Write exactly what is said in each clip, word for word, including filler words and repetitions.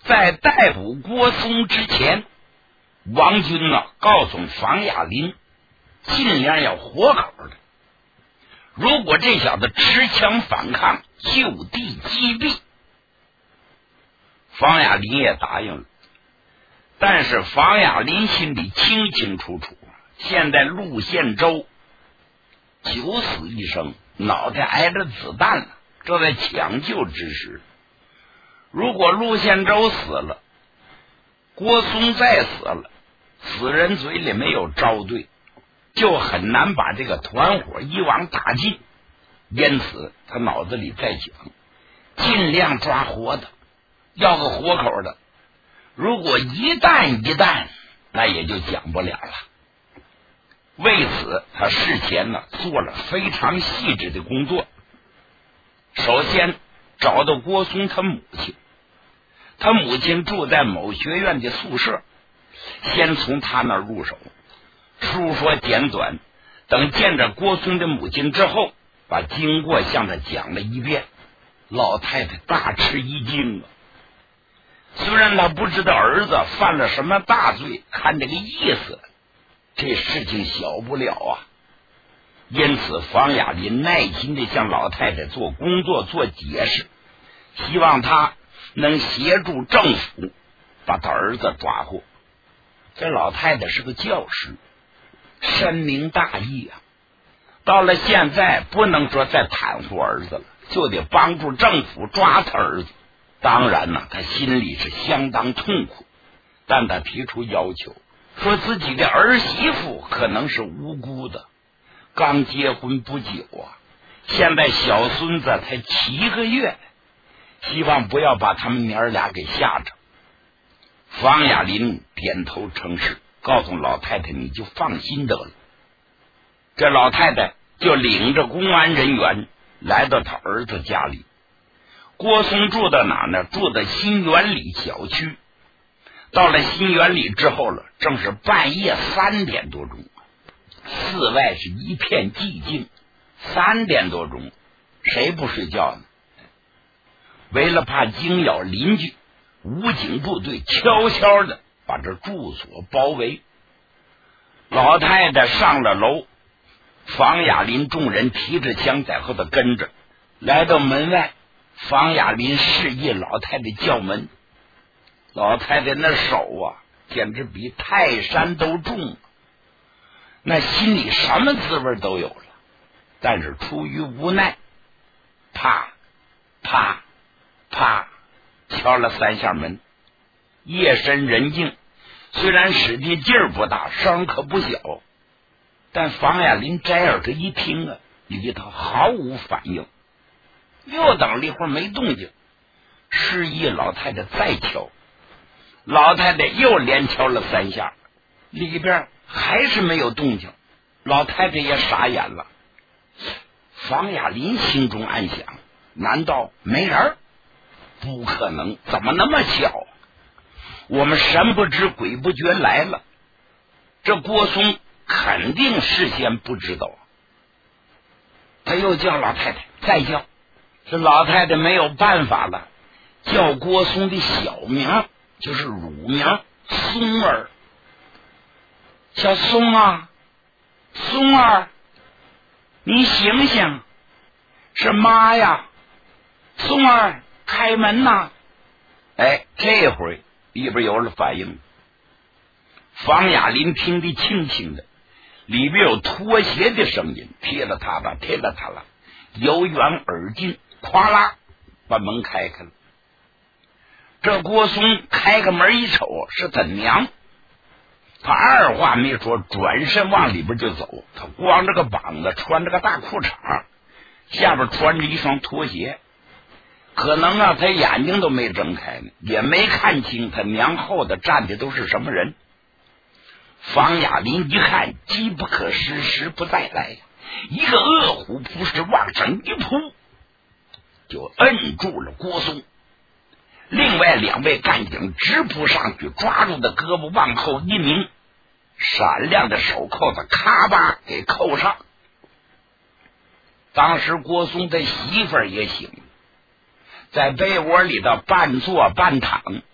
在逮捕郭松之前，王军呢告诉房亚林，尽量要活口的。如果这小子持枪反抗，就地击毙。房亚林也答应了，但是房亚林心里清清楚楚，现在陆宪洲九死一生，脑袋挨着子弹了，正在抢救之时。如果陆宪洲死了，郭松再死了，死人嘴里没有招对，就很难把这个团伙一网打尽。因此他脑子里在想，尽量抓活的，要个活口的。如果一旦一旦，那也就讲不了了。为此他事前呢做了非常细致的工作。首先找到郭松他母亲，他母亲住在某学院的宿舍，先从他那儿入手，述说简短。等见着郭松的母亲之后，把经过向他讲了一遍。老太太大吃一惊啊！虽然他不知道儿子犯了什么大罪，看这个意思，这事情小不了啊。因此房亚林耐心地向老太太做工作做解释，希望他能协助政府把他儿子抓获。这老太太是个教师，深明大义啊。到了现在不能说再袒护儿子了，就得帮助政府抓他儿子。当然呢，他心里是相当痛苦，但他提出要求，说自己的儿媳妇可能是无辜的，刚结婚不久啊，现在小孙子才七个月，希望不要把他们娘儿俩给吓着。房亚林点头称是，告诉老太太你就放心得了。这老太太就领着公安人员来到他儿子家里。郭松住到哪呢？住在新园里小区。到了新园里之后了，正是半夜三点多钟，寺外是一片寂静。三点多钟，谁不睡觉呢？为了怕惊扰邻居，武警部队悄悄的把这住所包围。老太太上了楼，房亚林众人提着枪在后头跟着，来到门外，房亚林示意老太太叫门。老太太那手啊，简直比泰山都重，那心里什么滋味都有了。但是出于无奈，啪啪啪敲了三下门。夜深人静，虽然使的劲儿不大，声可不小，但房亚林摘耳朵一听啊，里头毫无反应。又等了一会儿没动静，示意老太太再敲。老太太又连敲了三下，里边还是没有动静。老太太也傻眼了。房亚林心中暗想，难道没人？不可能，怎么那么巧？我们神不知鬼不觉来了，这郭松肯定事先不知道。他又叫老太太再叫，这老太太没有办法了，叫郭松的小名，就是乳名松儿。小松啊，松儿，你醒醒，是妈呀，松儿开门呐！哎，这回里边有了反应。房亚林听得清清的，里边有拖鞋的声音，踢了他吧，踢了他了，由远而近，咵啦把门开开了。这郭松开个门一瞅，是他娘。他二话没说，转身往里边就走。他光着个膀子，穿着个大裤衩，下边穿着一双拖鞋。可能啊，他眼睛都没睁开呢，也没看清他娘后头站的都是什么人。房亚林一看，机不可失，时不再来呀！一个饿虎扑食往上一扑，就摁住了郭松。另外两位干警直扑上去，抓住的胳膊往后一拧，闪亮的手扣子咔吧给扣上。当时郭松的媳妇儿也醒了，在被窝里头半坐半躺，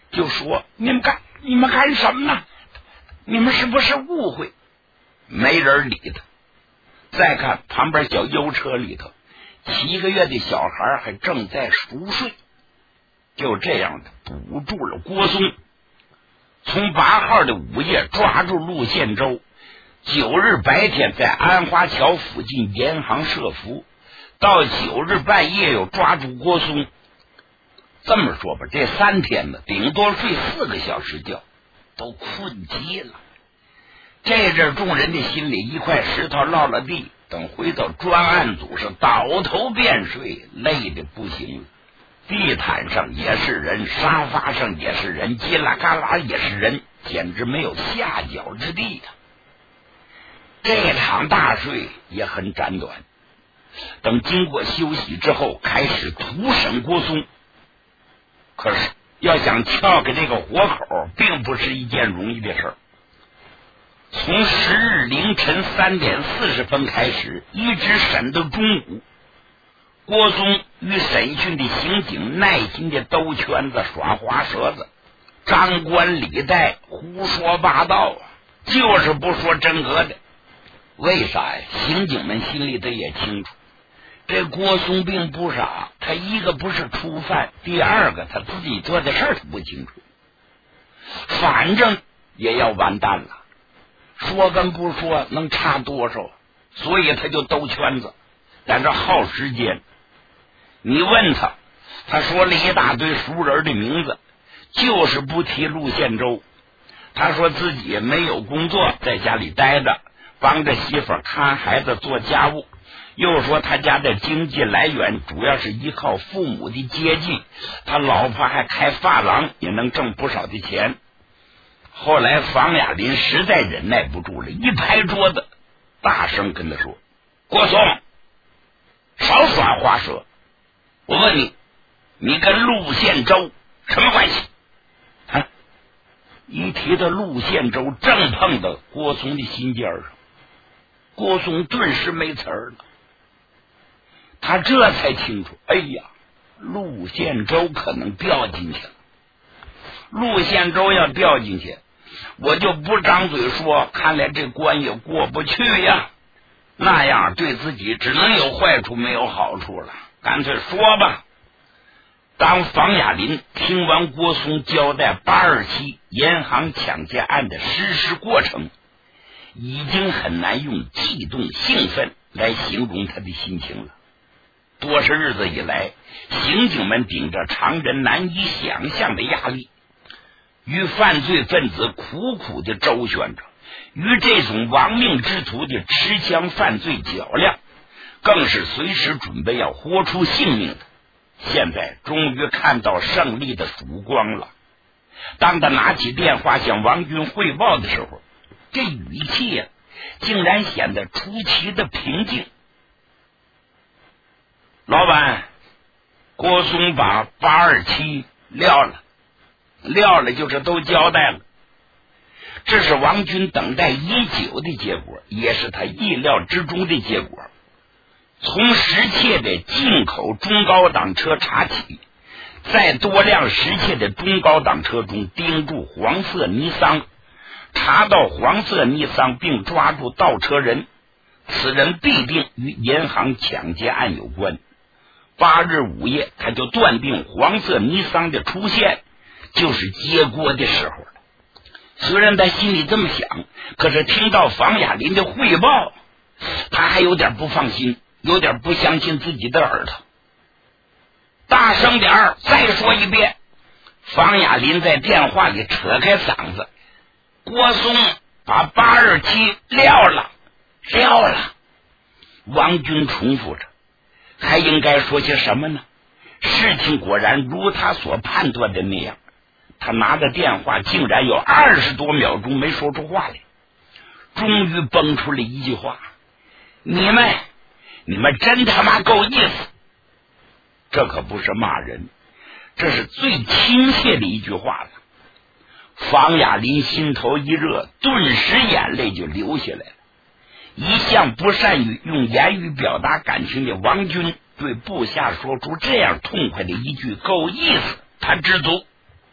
就说：“你们干你们干什么呢？你们是不是误会？”没人理他。再看旁边小油车里头，七个月的小孩还正在熟睡。就这样的捕住了郭松，从八号的午夜抓住陆宪洲，九日白天在安华桥附近沿航设伏，到九日半夜又抓住郭松。这么说吧，这三天呢，顶多睡四个小时觉，都困极了。这阵众人的心里一块石头落了地，等回到专案组上倒头便睡，累得不行了。地毯上也是人，沙发上也是人，叽啦嘎啦也是人，简直没有下脚之地呀。这场大睡也很短短。等经过休息之后，开始突审郭松。可是要想撬开这个活口，并不是一件容易的事儿。从十日凌晨三点四十分开始，一直审到中午。郭松与审讯的刑警耐心的兜圈子耍滑舌子，张冠李戴，胡说八道，就是不说真格的。为啥呀？刑警们心里头也清楚，这郭松并不傻，他一个不是初犯，第二个他自己做的事儿他不清楚，反正也要完蛋了。说跟不说能差多少？所以他就兜圈子，在这耗时间。你问他，他说了一大堆熟人的名字，就是不提陆宪洲。他说自己没有工作，在家里待着，帮着媳妇看孩子做家务。又说他家的经济来源主要是依靠父母的接济，他老婆还开发廊，也能挣不少的钱。后来房雅林实在忍耐不住了，一拍桌子，大声跟他说：“郭松，少耍花舌！我问你，你跟陆宪洲什么关系？”啊！一提到陆宪洲，正碰到郭松的心尖上，郭松顿时没词儿了。他这才清楚，哎呀，陆宪洲可能掉进去了。陆宪洲要掉进去，我就不张嘴说，看来这关也过不去呀。那样对自己只能有坏处没有好处了，干脆说吧。当房雅林听完郭松交代八二七银行抢劫案的实施过程，已经很难用激动兴奋来形容他的心情了。多少日子以来，刑警们顶着常人难以想象的压力，与犯罪分子苦苦的周旋着，与这种亡命之徒的持枪犯罪较量，更是随时准备要豁出性命的。现在终于看到胜利的曙光了。当他拿起电话向王军汇报的时候，这语气呀、啊，竟然显得出奇的平静。老板，郭松把八二七撂了，撂了就是都交代了。这是王军等待已久的结果，也是他意料之中的结果。从失窃的进口中高档车查起，在多辆失窃的中高档车中盯住黄色尼桑，查到黄色尼桑并抓住盗车人，此人必定与银行抢劫案有关。八日午夜，他就断定黄色尼桑的出现就是接锅的时候了。虽然他心里这么想，可是听到房雅林的汇报，他还有点不放心，有点不相信自己的耳朵。大声点儿，再说一遍！房雅林在电话里扯开嗓子：“郭松把八二七撂了，撂了。”王军重复着，还应该说些什么呢？事情果然如他所判断的那样，他拿着电话竟然有二十多秒钟没说出话来，终于蹦出了一句话：“你们你们真他妈够意思！”这可不是骂人，这是最亲切的一句话了。房雅林心头一热，顿时眼泪就流下来了。一向不善于用言语表达感情的王军，对部下说出这样痛快的一句够意思，他知足。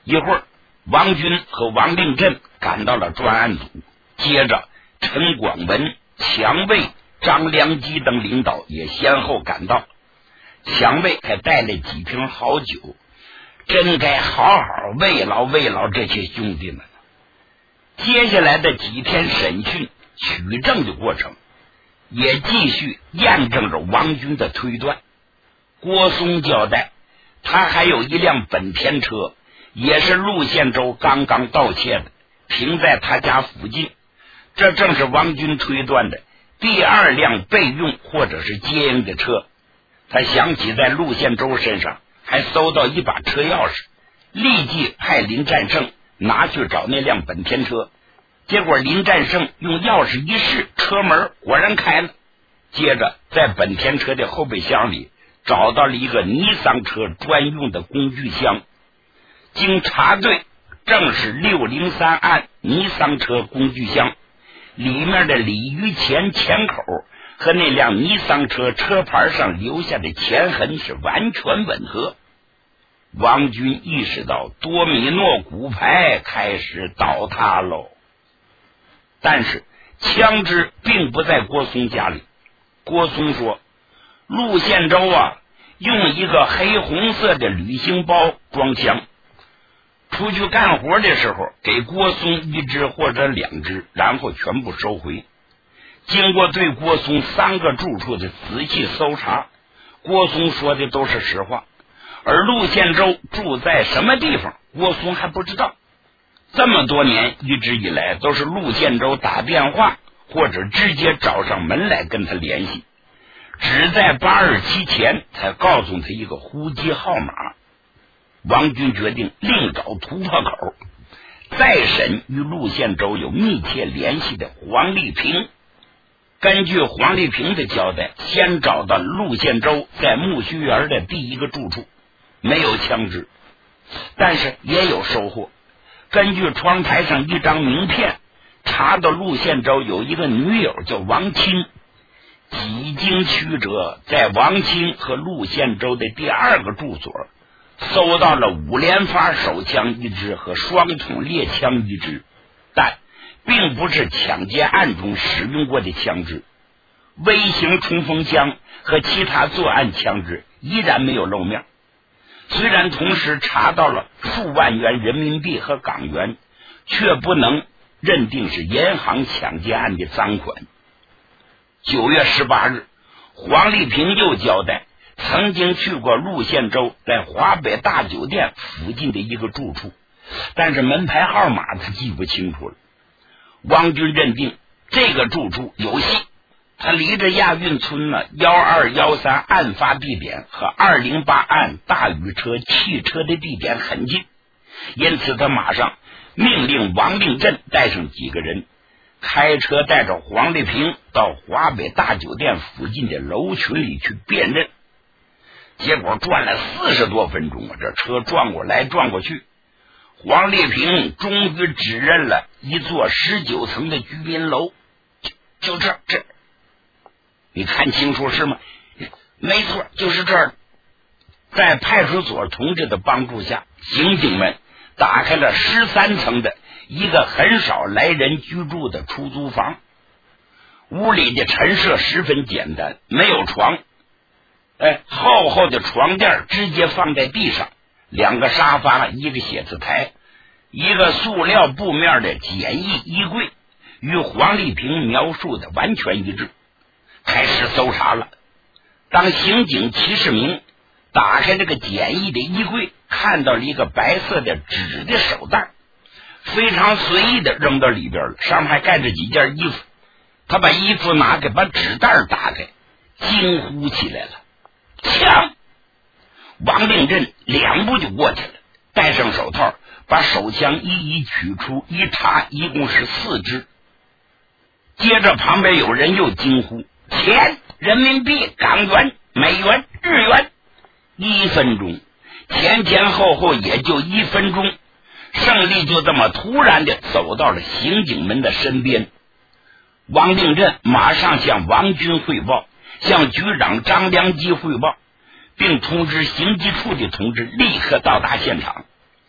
一会儿，王军和王令震赶到了专案组，接着陈广文、强卫、张良基等领导也先后赶到。强卫还带了几瓶好酒，真该好好慰劳慰劳这些兄弟们。接下来的几天审讯取证的过程也继续验证着王军的推断。郭松交代，他还有一辆本田车，也是陆宪洲刚刚盗窃的，停在他家附近。这正是王军推断的第二辆备用或者是接应的车。他想起在陆宪洲身上还搜到一把车钥匙，立即派林战胜拿去找那辆本田车。结果林战胜用钥匙一试，车门果然开了。接着在本田车的后备箱里找到了一个尼桑车专用的工具箱，经查对，正是六零三案尼桑车工具箱，里面的鲤鱼钳钳口和那辆尼桑车车牌上留下的钳痕是完全吻合。王军意识到多米诺骨牌开始倒塌喽。但是枪支并不在郭松家里。郭松说，陆宪洲啊，用一个黑红色的旅行包装枪，出去干活的时候给郭松一支或者两支，然后全部收回。经过对郭松三个住处的仔细搜查，郭松说的都是实话，而陆宪洲住在什么地方郭松还不知道。这么多年一直以来都是陆宪洲打电话或者直接找上门来跟他联系，只在八日期前才告诉他一个户籍号码。王军决定另找突破口，再审与陆宪洲有密切联系的黄立平。根据黄立平的交代，先找到陆宪洲在木须园的第一个住处，没有枪支，但是也有收获。根据窗台上一张名片，查到陆宪洲有一个女友叫王钦。几经曲折，在王钦和陆宪洲的第二个住所搜到了五连发手枪一支和双筒猎枪一支，但并不是抢劫案中使用过的枪支。微型冲锋枪和其他作案枪支依然没有露面。虽然同时查到了数万元人民币和港元，却不能认定是银行抢劫案的赃款。九月十八日，黄立平又交代曾经去过陆宪洲在华北大酒店附近的一个住处，但是门牌号码他记不清楚了。王军认定这个住处有戏，他离着亚运村呢一二一三案发地点和二零八案大宇车汽车的地点很近，因此他马上命令王令震带上几个人，开车带着黄立平到华北大酒店附近的楼群里去辨认。结果转了四十多分钟啊，这车转过来转过去，黄立平终于指认了一座十九层的居民楼。就就这这，你看清楚是吗？没错，就是这儿。在派出所同志的帮助下，刑警们打开了十三层的一个很少来人居住的出租房。屋里的陈设十分简单，没有床，哎，厚厚的床垫直接放在地上，两个沙发，一个写字台，一个塑料布面的简易衣柜，与黄立平描述的完全一致。开始搜查了。当刑警齐世明打开这个简易的衣柜，看到了一个白色的纸的手袋，非常随意的扔到里边了，上面还盖着几件衣服。他把衣服拿开，把纸袋打开，惊呼起来了：枪！王令震两步就过去了，戴上手套，把手枪一一取出，一查一共是四支。接着旁边有人又惊呼：钱、人民币、港元、美元、日元。一分钟，前前后后也就一分钟，胜利就这么突然的走到了刑警们的身边。王令震马上向王军汇报，向局长张良基汇报，并通知刑机处的同志立刻到达现场。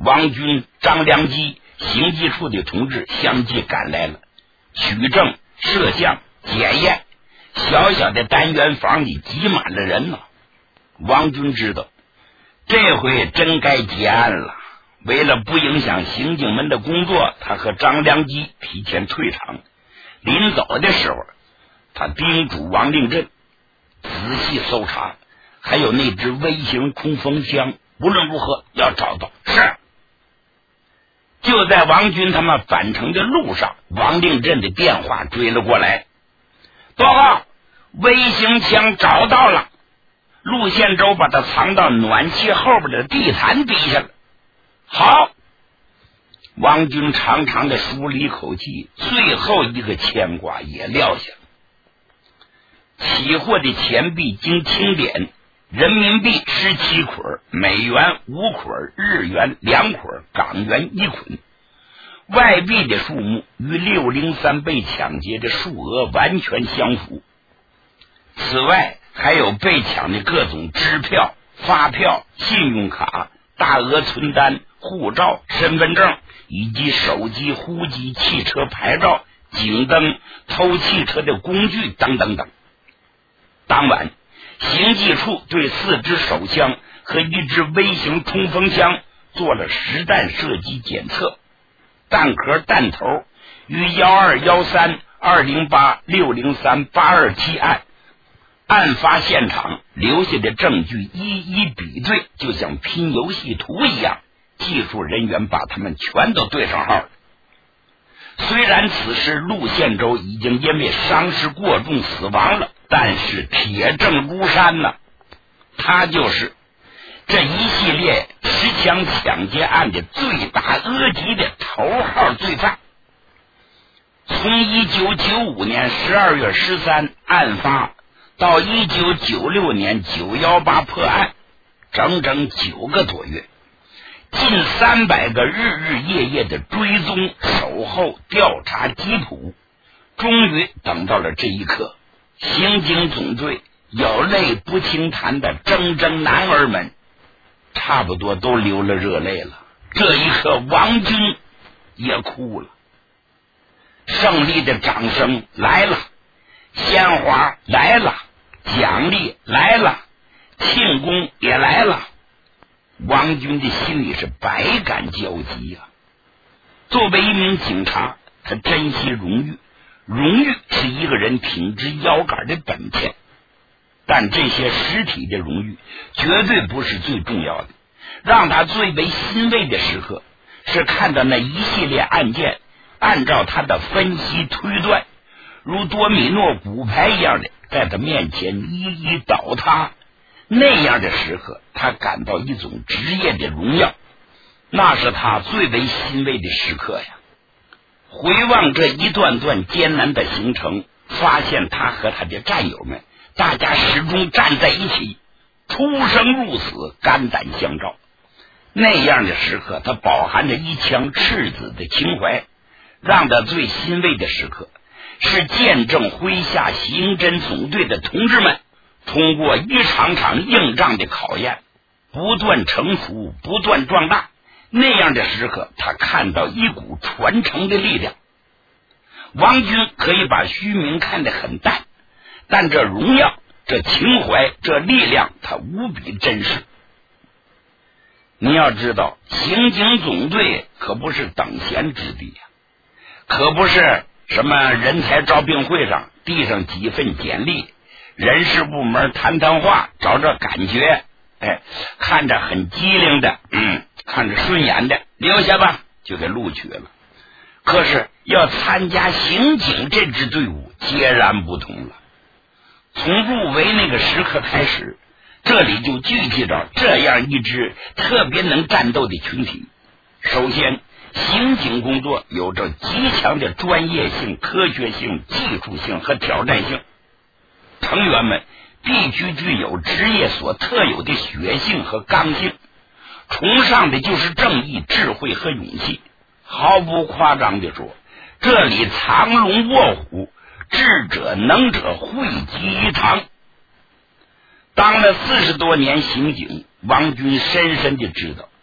王军、张良基刑记处的同志相继赶来了，取证、摄像、检验，小小的单元房里挤满了人呢。王军知道这回真该结案了，为了不影响刑警们的工作，他和张良基提前退场。临走的时候，他叮嘱王令震仔细搜查，还有那支微型冲锋枪，无论如何要找到。是。就在王军他们返程的路上，王令震的电话追了过来，报告，微型枪找到了，陆宪洲把它藏到暖气后边的地毯底下了。好，王军长长的舒了一口气，最后一个牵挂也撂下了。起货的钱币经清点，人民币十七捆，美元五捆，日元两捆，港元一捆。外币的数目与六零三被抢劫的数额完全相符。此外，还有被抢的各种支票、发票、信用卡、大额存单、护照、身份证以及手机、呼机、汽车牌照、警灯、偷汽车的工具等等等。当晚，刑记处对四支手枪和一支微型冲锋枪做了实弹射击检测，弹壳弹头与一二一三、二零八、六零三、八二七案案发现场留下的证据一一比对，就像拼游戏图一样，技术人员把他们全都对上号了。虽然此时陆宪洲已经因为伤势过重死亡了，但是铁证如山呢、啊，他就是这一系列持枪抢劫案的罪大恶极的头号罪犯。从一九九五年十二月十三案发到一九九六年九一八破案，整整九个多月，近三百个日日夜夜的追踪、守候、调查、缉捕，终于等到了这一刻。刑警总队有泪不轻弹的铮铮男儿们差不多都流了热泪了。这一刻，王军也哭了。胜利的掌声来了，鲜花来了，奖励来了，庆功也来了。王军的心里是百感交集呀、啊。作为一名警察，他珍惜荣誉，荣誉是一个人挺直腰杆的本钱，但这些实体的荣誉绝对不是最重要的。让他最为欣慰的时刻是看到那一系列案件按照他的分析推断，如多米诺骨牌一样的在他面前一一倒塌。那样的时刻，他感到一种职业的荣耀，那是他最为欣慰的时刻呀。回望这一段段艰难的行程，发现他和他的战友们，大家始终站在一起，出生入死，肝胆相照。那样的时刻，他饱含着一腔赤子的情怀。让他最欣慰的时刻是见证麾下刑侦总队的同志们通过一场场硬仗的考验，不断成熟，不断壮大。那样的时刻，他看到一股传承的力量。王军可以把虚名看得很淡，但这荣耀、这情怀、这力量，他无比珍视。你要知道，刑警总队可不是等闲之地呀、啊，可不是什么人才招聘会上递上几份简历，人事部门谈谈话，找找感觉，哎，看着很机灵的，嗯，看着顺眼的，留下吧，就给录取了。可是要参加刑警这支队伍，截然不同了。从入围那个时刻开始，这里就聚集着这样一支特别能战斗的群体。首先，刑警工作有着极强的专业性、科学性、技术性和挑战性，成员们必须具有职业所特有的血性和刚性，崇尚的就是正义、智慧和勇气。毫不夸张地说，这里藏龙卧虎，智者能者汇集一堂。当了四十多年刑警，王军深深地知道，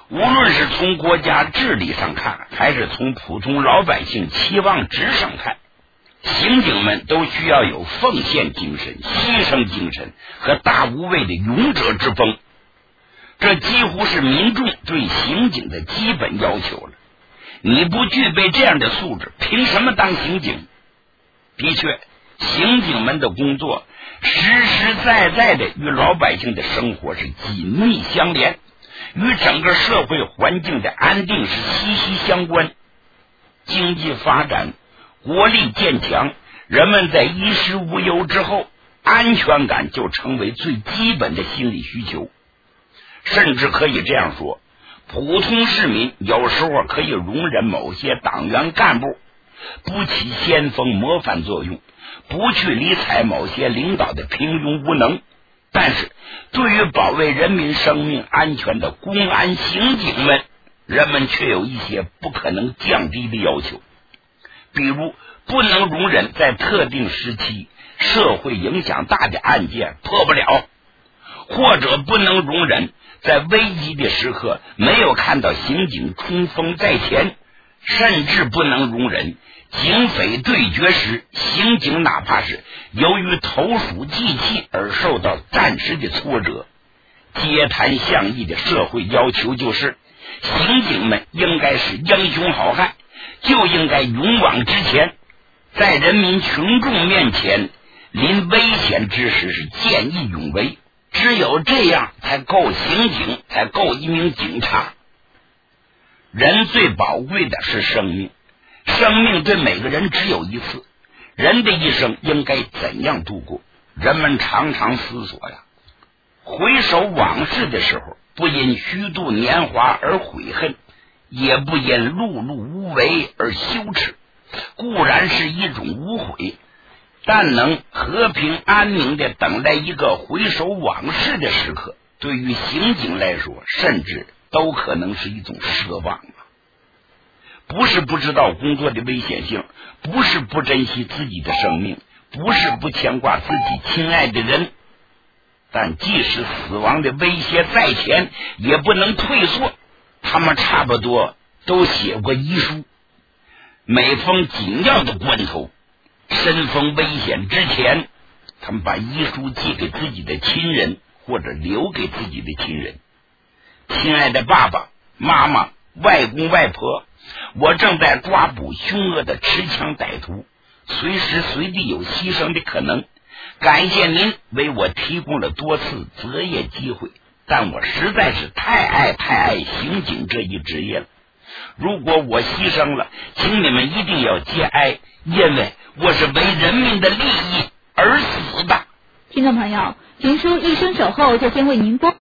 无论是从国家治理上看，还是从普通老百姓期望值上看，刑警们都需要有奉献精神、牺牲精神和大无畏的勇者之风。这几乎是民众对刑警的基本要求了。你不具备这样的素质，凭什么当刑警？的确，刑警们的工作实实在在的与老百姓的生活是紧密相连，与整个社会环境的安定是息息相关。经济发展，国力渐强，人们在衣食无忧之后，安全感就成为最基本的心理需求。甚至可以这样说，普通市民有时候可以容忍某些党员干部不起先锋模范作用，不去理睬某些领导的平庸无能，但是对于保卫人民生命安全的公安刑警们，人们却有一些不可能降低的要求。比如，不能容忍在特定时期社会影响大的案件破不了，或者不能容忍在危急的时刻没有看到刑警冲锋在前，甚至不能容忍警匪对决时，刑警哪怕是由于投鼠忌器而受到暂时的挫折。街谈巷议的社会要求就是，刑警们应该是英雄好汉，就应该勇往直前，在人民群众面前临危险之时是见义勇为，只有这样才够刑警，才够一名警察。人最宝贵的是生命，生命对每个人只有一次，人的一生应该怎样度过？人们常常思索呀，回首往事的时候，不因虚度年华而悔恨，也不因碌碌无为而羞耻，固然是一种无悔，但能和平安宁地等待一个回首往事的时刻，对于刑警来说，甚至都可能是一种奢望啊！不是不知道工作的危险性，不是不珍惜自己的生命，不是不牵挂自己亲爱的人，但即使死亡的威胁在前，也不能退缩。他们差不多都写过遗书，每逢紧要的关头，身逢危险之前，他们把遗书寄给自己的亲人，或者留给自己的亲人。亲爱的爸爸妈妈、外公外婆，我正在抓捕凶恶的持枪歹徒，随时随地有牺牲的可能，感谢您为我提供了多次择业机会，但我实在是太爱太爱刑警这一职业了。如果我牺牲了，请你们一定要节哀，因为我是为人民的利益而死的。 听众朋友，评书一声守候就先为您播